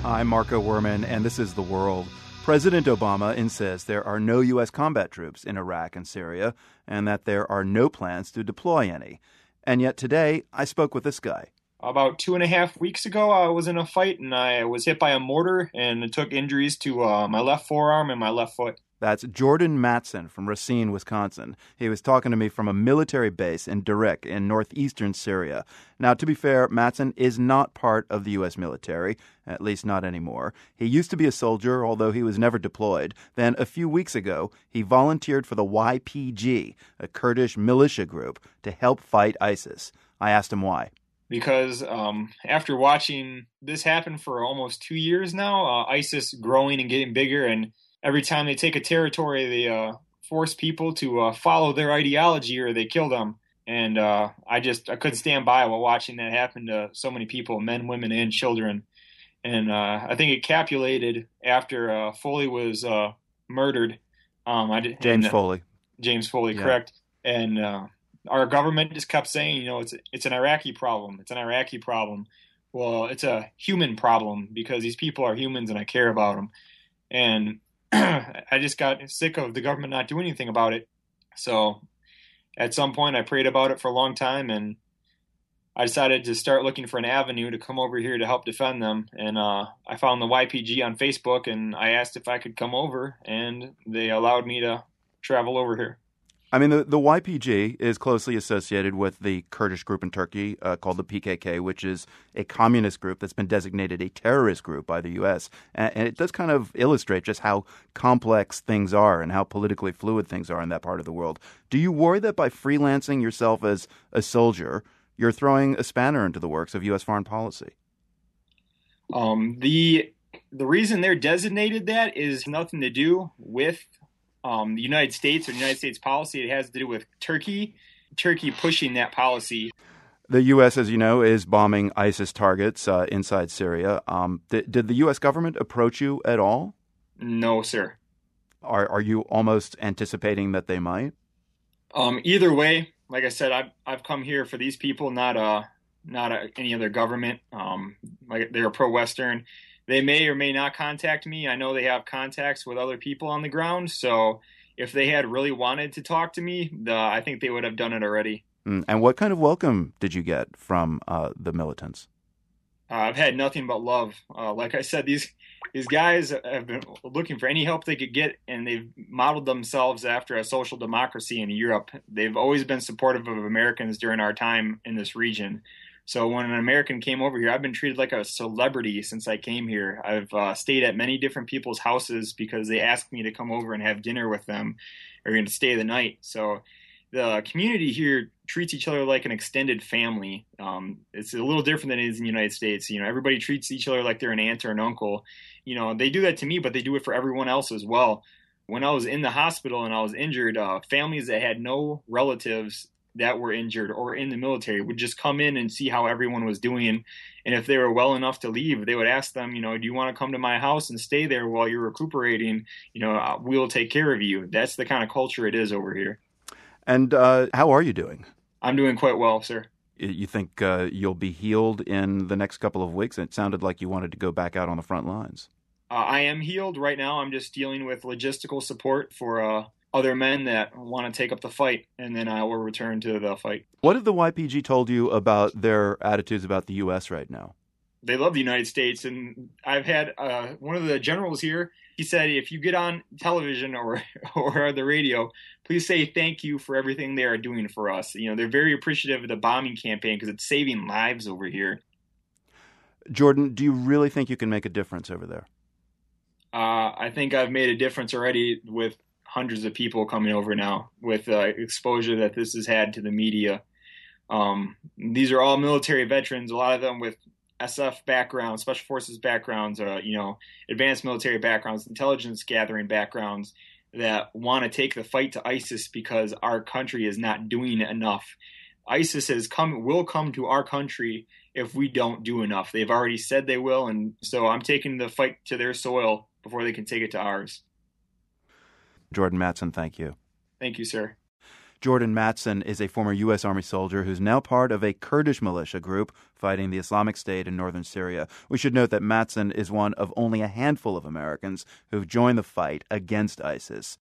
I'm Marco Werman, and this is The World. President Obama insists there are no U.S. combat troops in Iraq and Syria, and that there are no plans to deploy any. And yet today, I spoke with this guy. About 2.5 weeks ago, I was in a fight, and I was hit by a mortar, and it took injuries to my left forearm and my left foot. That's Jordan Matson from Racine, Wisconsin. He was talking to me from a military base in Darik in northeastern Syria. Now, to be fair, Matson is not part of the U.S. military, at least not anymore. He used to be a soldier, although he was never deployed. Then, a few weeks ago, he volunteered for the YPG, a Kurdish militia group, to help fight ISIS. I asked him why. Because after watching this happen for almost 2 years now, ISIS growing and getting bigger, and every time they take a territory, they force people to follow their ideology or they kill them. And I couldn't stand by while watching that happen to so many people, men, women, and children. And I think it capulated after Foley was murdered. James Foley. James Foley, yeah. Correct. And our government just kept saying, it's an Iraqi problem. It's an Iraqi problem. Well, it's a human problem because these people are humans and I care about them. And I just got sick of the government not doing anything about it. So at some point I prayed about it for a long time, and I decided to start looking for an avenue to come over here to help defend them. And I found the YPG on Facebook, and I asked if I could come over, and they allowed me to travel over here. I mean, the YPG is closely associated with the Kurdish group in Turkey called the PKK, which is a communist group that's been designated a terrorist group by the U.S. And it does kind of illustrate just how complex things are and how politically fluid things are in that part of the world. Do you worry that by freelancing yourself as a soldier, you're throwing a spanner into the works of U.S. foreign policy? The reason they're designated that is nothing to do with the United States or United States policy. It has to do with Turkey pushing that policy. The U.S., as you know, is bombing ISIS targets inside Syria. Did the U.S. government approach you at all? No, sir. Are you almost anticipating that they might? Either way, like I said, I've come here for these people, not any other government. Like they're pro-Western. They may or may not contact me. I know they have contacts with other people on the ground. So if they had really wanted to talk to me, I think they would have done it already. And what kind of welcome did you get from the militants? I've had nothing but love. Like I said, these guys have been looking for any help they could get, and they've modeled themselves after a social democracy in Europe. They've always been supportive of Americans during our time in this region. So when an American came over here, I've been treated like a celebrity since I came here. I've stayed at many different people's houses because they asked me to come over and have dinner with them or to stay the night. So the community here treats each other like an extended family. It's a little different than it is in the United States. Everybody treats each other like they're an aunt or an uncle. They do that to me, but they do it for everyone else as well. When I was in the hospital and I was injured, families that had no relatives that were injured or in the military would just come in and see how everyone was doing. And if they were well enough to leave, they would ask them, do you want to come to my house and stay there while you're recuperating? We'll take care of you. That's the kind of culture it is over here. And how are you doing? I'm doing quite well, sir. You think you'll be healed in the next couple of weeks? It sounded like you wanted to go back out on the front lines. I am healed right now. I'm just dealing with logistical support for other men that want to take up the fight, and then I will return to the fight. What have the YPG told you about their attitudes about the U.S. right now? They love the United States, and I've had one of the generals here. He said, if you get on television or the radio, please say thank you for everything they are doing for us. They're very appreciative of the bombing campaign because it's saving lives over here. Jordan, do you really think you can make a difference over there? I think I've made a difference already with hundreds of people coming over now with exposure that this has had to the media. These are all military veterans, a lot of them with SF backgrounds, special forces backgrounds, advanced military backgrounds, intelligence gathering backgrounds that want to take the fight to ISIS because our country is not doing enough. ISIS will come to our country if we don't do enough. They've already said they will, and so I'm taking the fight to their soil before they can take it to ours. Jordan Matson, thank you. Thank you, sir. Jordan Mattson is a former U.S. Army soldier who's now part of a Kurdish militia group fighting the Islamic State in northern Syria. We should note that Mattson is one of only a handful of Americans who've joined the fight against ISIS.